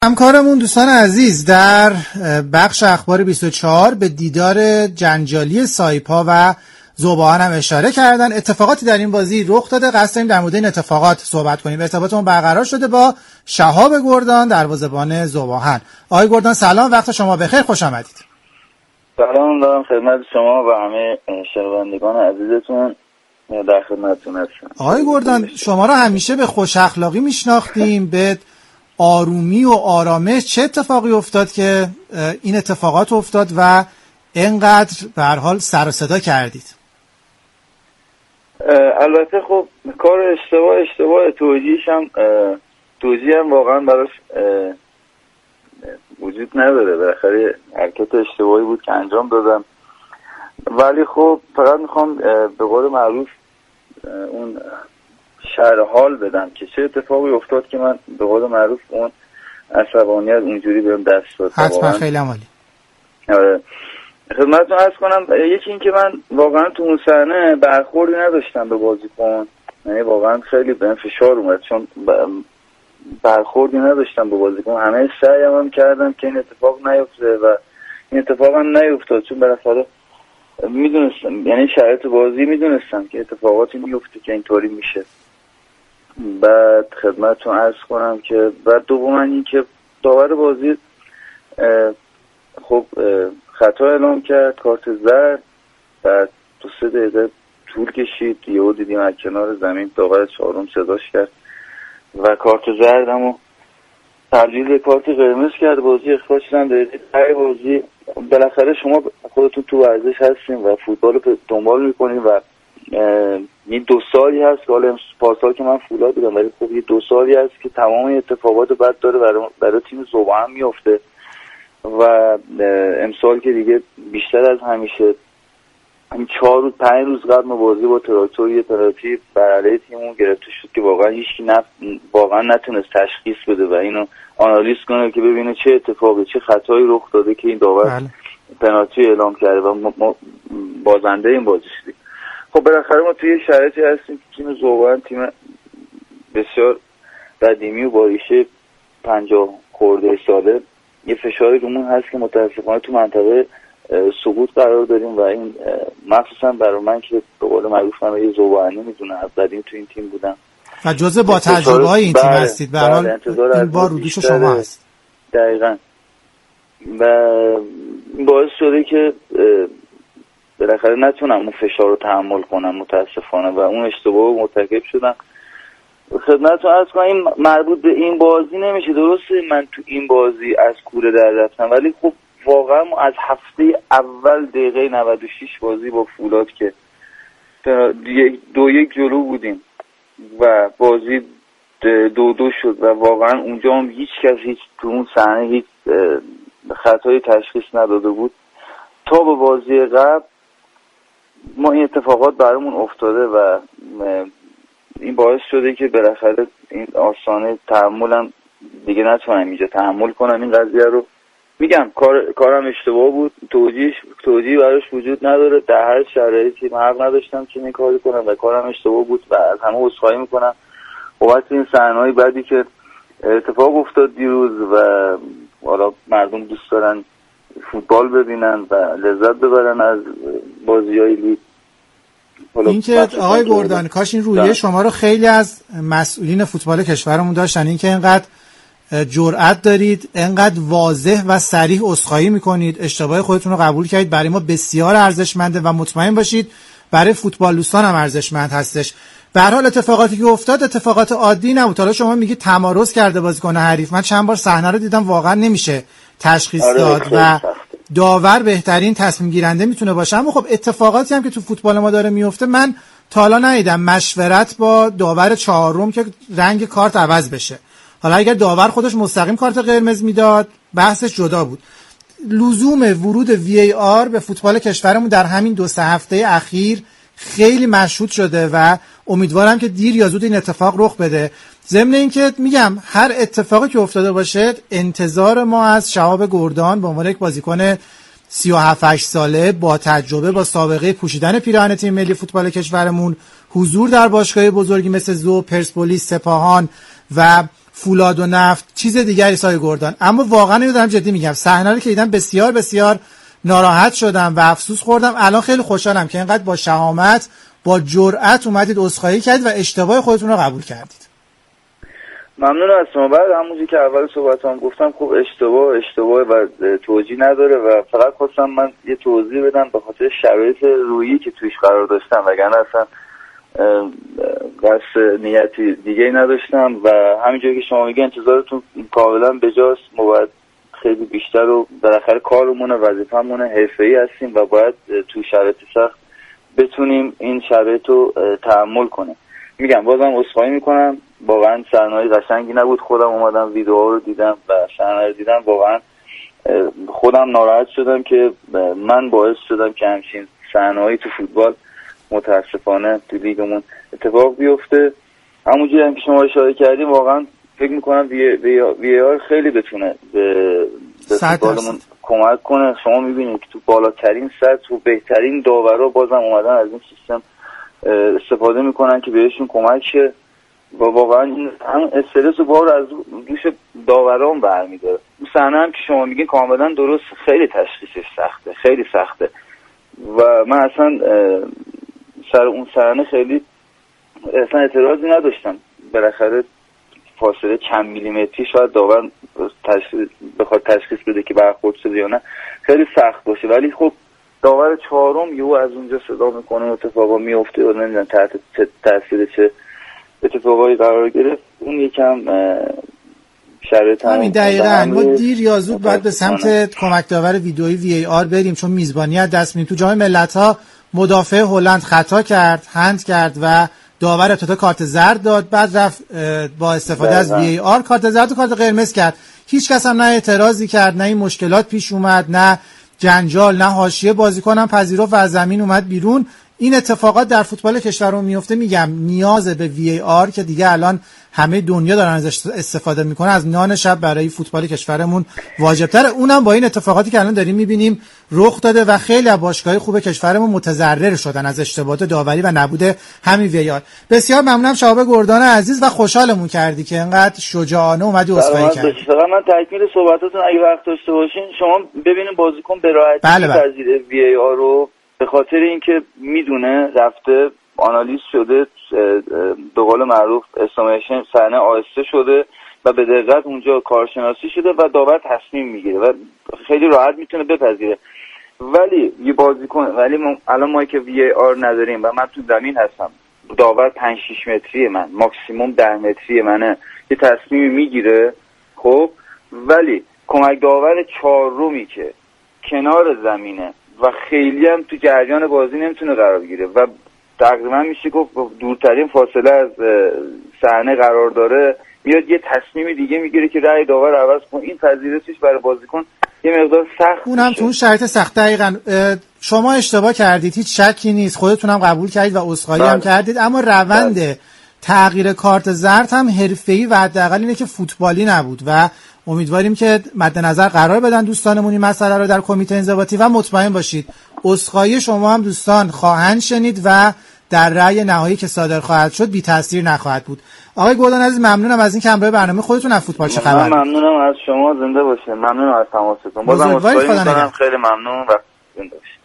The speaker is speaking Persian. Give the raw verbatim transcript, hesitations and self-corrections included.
همکارمون دوستان عزیز در بخش اخبار بیست و چهار به دیدار جنجالی سایپا و ذوباهن هم اشاره کردن. اتفاقاتی در این بازی رخ داده، قصد داریم در مورد این اتفاقات صحبت کنیم. ارتباطمون برقرار شده با شهاب گردان، دروازه‌بان ذوباهن. آقای گردان سلام، وقت شما بخیر، خوش آمدید. سلام دارم خدمت شما و همه شنوندگان عزیزتون، در خدمتتون هستم. آقای گردان، شما را همیشه به خوش اخلاقی میشناختیم، به آرومی و آرامش. چه اتفاقی افتاد که این اتفاقات افتاد و اینقدر به هر حال سر و صدا کردید؟ البته خب کار اشتباه اشتباه توجیهش هم توجیه هم واقعا براش وجود نداره. بالاخره حرکت اشتباهی بود که انجام دادم، ولی خب فقط میخوام به قول معروف اون شرح حال بدم که چه اتفاقی افتاد که من به قول معروف اون عصبانیت اینجوری بهم دست داد. حتما خیلی عالی. خدمتتون عرض کنم، یکی این که من واقعا تو اون صحنه برخوردی نداشتم به بازیکن، یعنی واقعا خیلی بهم فشار اومد چون برخوردی نداشتم به بازیکن. همه سعیم هم کردم که این اتفاق نیفته و این اتفاق هم نیفتاد، چون بالاخره میدونستم، یعنی شرایط بازی میدونستم که اتفاقاتی میفته که اینطوری میشه. بعد خدمتتون عرض کنم که بعد دوما این که داور بازی خب خطا اعلام کرد، کارت زرد. بعد دو سه دقیقه طول کشید، یهو دیدیم از کنار زمین داور چهارم صداش کرد و کارت زردمو تبدیل به کارت قرمز کرد. بازی اخراج شدن. دقیقه ته بازی بالاخره شما خودتون تو ورزش هستین و فوتبال رو دنبال میکنین و این دو سالی هست که حالا پارسال که من فولاد بودم، ولی خب یه دو سالی هست که تمام اتفاقات بد داره برای, برای تیم ذوباهن میفته و امسال که دیگه بیشتر از همیشه این چهار روز پنج روز قبل بازی با تراکتور یه پنالتی بر علیه تیممون گرفته شد که واقعا هیچکی نف... واقعا نتونست تشخیص بده و اینو آنالیز کنه که ببینه چه اتفاقی چه خطایی رخ داده که این داور پنالتی اعلام کرده و ما, ما بازنده این بازی شدیم. خب بالاخره ما توی شرایطی هستیم که تیم ذوباهن تیم بسیار قدیمی و با ریشه پنجاه خورده ساله، یه فشاری رومون هست که متاسفانه تو منطقه سقوط قرار داریم و این مخصوصا برای من که به قول معروف من یه ذوباهنی میدونم، از قدیم تو این تیم بودم و جزء با تجربه های این تیم هستید. به هر حال این بار رو دوش شما هست. دقیقاً. و باعث شده که بالاخره نتونم اون فشار رو تحمل کنم متاسفانه و اون اشتباه مرتکب شدم. خدمتتون عرض کنم این مربوط به این بازی نمیشه. درسته من تو این بازی از کوره در رفتم، ولی خب واقعا از هفته اول دقیقه نود و شش بازی با فولاد که دو یک جلو بودیم و بازی دو دو شد و واقعا اونجا هم هیچ کس هیچ تو اون صحنه هیچ خطایی تشخیص نداده بود تا به بازی قبل ما این اتفاقات برامون افتاده و این باعث شده که بالاخره این آستانه تحملم دیگه نتونم اینجا تحمل کنم این قضیه رو. میگم کار کارم اشتباه بود، توجیه توجیه براش وجود نداره. در هر شرایطی من حق نداشتم که این کارو کنم و کارم اشتباه بود و از همه عذرخواهی میکنم بابت این صحنه‌های بعدی که اتفاق افتاد دیروز و حالا مردم دوست دارن فوتبال ببینن و لذت ببرن از بازی‌های لیگ. این که آقای گردان کاش این رویه شما رو خیلی از مسئولین فوتبال کشورمون داشتن، این که اینقدر جرأت دارید، اینقدر واضح و صریح عذرخواهی میکنید، اشتباه خودتون رو قبول کردید، برای ما بسیار ارزشمنده و مطمئن باشید برای فوتبال دوستان هم ارزشمند هستش. به هر حال اتفاقاتی که افتاد اتفاقات عادی نبود. حالا شما میگید تمارض کرده بازیکن حریف، من چند بار صحنه رو دیدم واقعا نمیشه تشخیص داد و داور بهترین تصمیم گیرنده میتونه باشه. اما خب اتفاقاتی هم که تو فوتبال ما داره میفته من تا حالا ندیدم مشورت با داور چهارم که رنگ کارت عوض بشه. حالا اگر داور خودش مستقیم کارت قرمز میداد بحثش جدا بود. لزوم ورود وی ای آر به فوتبال کشورمون در همین دو سه هفته اخیر خیلی مشهود شده و امیدوارم که دیر یا زود این اتفاق رخ بده. ضمن اینکه میگم هر اتفاقی که افتاده باشه انتظار ما از شهاب گردان به عنوان یک بازیکن سی و هفت هشت ساله با تجربه، با سابقه پوشیدن پیراهن تیم ملی فوتبال کشورمون، حضور در باشگاه بزرگی مثل ذوب، پرسپولیس، سپاهان و فولاد و نفت چیز دیگری سایه گردان. اما واقعا اینو دارم جدی میگم، صحنه رو که دیدم بسیار بسیار ناراحت شدم و افسوس خوردم. الان خیلی خوشحالم که اینقدر با شهامت با جرأت اومدید عذرخواهی کردید و اشتباه خودتون رو قبول کردید. ممنون از شما. بعد همونجوری که اول صحبتام گفتم خب اشتباه اشتباه و توجیه نداره و فقط خواستم من یه توضیح بدم به خاطر شرایط روحی که توش قرار داشتم، وگرنه اصلا قصد نیتی دیگه ای نداشتم و همینجوری که شما میگه انتظارتون کاملا بجاست. ما باید خیلی بیشتر و بالاخره کارمونه وظیفه‌مونه حرفه‌ای هستیم و باید تو شرایط سخت بتونیم این شرایط رو تحمل کنیم. میگم بازم عذرخواهی میکنم، واقعا صحنه‌های قشنگی نبود. خودم اومدم ویدیوها رو دیدم و صحنه رو دیدم، واقعا خودم ناراحت شدم که من باعث شدم که همچین صحنه‌هایی تو فوتبال متاسفانه تو لیگمون اتفاق بیفته. همونجوری هم که شما اشاره کردیم واقعا فکر میکنم وی, وی, وی آر خیلی بتونه به, به فوتبالمون کمک کنه. شما میبینید که تو بالاترین سطح و بهترین داورا بازم اومدن از این سیستم استفاده میکنن که بهشون کمک شه و واقعا هم استرس و بار از دوش داوران برمیداره. اون صحنه هم که شما میگین کاملا درست، خیلی تشخیصش سخته، خیلی سخته و من اصلا سر اون صحنه خیلی اصلا اعتراضی نداشتم. بالاخره فاصله چند میلیمتری شاید داور تشخیص بخواد تشخیص بده که برخورد شده یا نه خیلی سخت باشه، ولی خب داور چهارم یهو از اونجا صدا میکنه اتفاقا میفته و نمیدونم تحت تاثیر چه اتفاقایی قرار گرفت. اون یکم شرایط همین دقیقاً ما دیر یا زود باید به سمت کمک داور ویدئویی وی ای آر بریم، چون میزبانی از دست میدیم. تو جام ملت‌ها مدافع هلند خطا کرد، هند کرد و داور ابتدا کارت زرد داد، بعد رفت با استفاده از وی ای آر کارت زرد و کارت قرمز کرد. هیچ کس هم نه اعتراضی کرد، نه این مشکلات پیش اومد، نه جنجال، نه حاشیه. بازیکن هم پذیرفت و از زمین اومد بیرون. این اتفاقات در فوتبال کشورمون میفته. میگم نیاز به وی ای آر که دیگه الان همه دنیا دارن ازش استفاده میکنه از نان شب برای فوتبال کشورمون واجب‌تره. اونم با این اتفاقاتی که الان داریم میبینیم رخ داده و خیلی از باشگاه‌های خوب کشورمون متضرر شدن از اشتباهات داوری و نبود همین وی ای آر. بسیار ممنونم شهاب گردان عزیز و خوشحالمون کردی که اینقدر شجاعانه اومدی عذرخواهی کردی. فقط من تکمیل صحبتاتون اگه وقت داشته باشین شما ببینید بازیکن به راحتی می‌پذیره وی ای آر رو، به خاطر اینکه میدونه رفته آنالیز شده، به قول معروف استیمیشن صحنه آهسته شده و به دقت اونجا کارشناسی شده و داور تصمیم میگیره و خیلی راحت میتونه بپذیره. ولی یه بازیکن ولی الان ما که وی ای آر نداریم و من تو زمین هستم، داور پنج شش متری من ماکسیموم ده متری منه، یه تصمیمی میگیره. خب ولی کمک داور چهارمی که کنار زمینه و خیلی هم تو جریان بازی نمیتونه قرار بگیره و تقریبا میشه گفت دورترین فاصله از صحنه قرار داره، میاد یه تصمیم دیگه میگیره که رأی داور عوض کنه. این پذیرشش برای بازیکن یه مقدار سخت، اونم تو اون شرایط سخت. دقیقاً شما اشتباه کردید، هیچ شکی نیست، خودتونم قبول کردید و عذرخواهی هم کردید، اما روند بله. تغییر کارت زرد هم حرفه‌ای و حداقل اینه که فوتبالی نبود و امیدواریم که مد نظر قرار بدن دوستانمون این مسئله رو در کمیته انضباطی و مطمئن باشید عذرخواهی شما هم دوستان خواهند شنید و در رأی نهایی که صادر خواهد شد بی تاثیر نخواهد بود. آقای گردان عزیز ممنونم از این که همراه برنامه خودتون از فوتبال چه خبر. ممنونم از شما، زنده باشید. ممنونم از تماستون. بازم عذرخواهی می‌کنم، خیلی ممنون و زنده باشید.